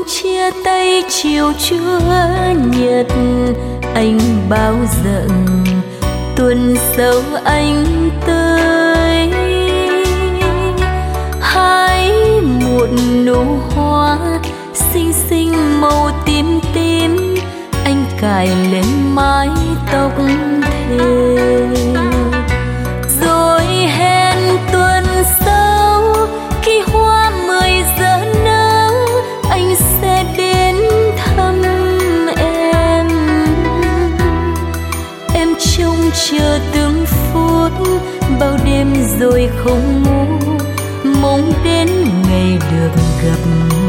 chia tay chiều chúa nhật, anh bao giận tuần sau anh tới. Hái một nụ hoa xinh xinh màu tím tím, anh cài lên mái tóc thề. Rồi hẹn tuần sau khi hoa 10 giờ nở, anh sẽ đến thăm em. Em trông chờ từng phút, bao đêm rồi không ngủ, mong đến ngày được gặp